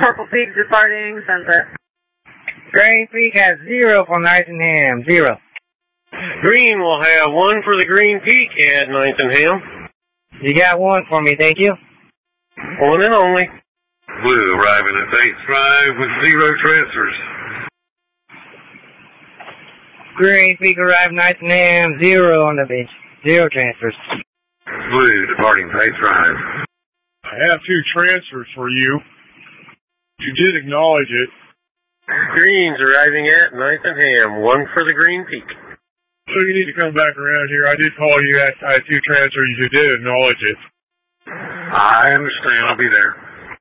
Purple Peak departing Sunset. Green Peak has 0 for Ninth and Ham. 0. Green will have 1 for the Green Peak at Ninth and Ham. You got 1 for me, thank you. 1 and only. Blue arriving at Bates Drive with 0 transfers. Green Peak arrived Ninth and Ham. 0 on the beach. 0 transfers. Blue departing Bates Drive. I have 2 transfers for you. You did acknowledge it. Green's arriving at Ninth and Ham. 1 for the Green Peak. So you need to come back around here. I did call you. I had 2 transfers. You did acknowledge it. I understand. I'll be there.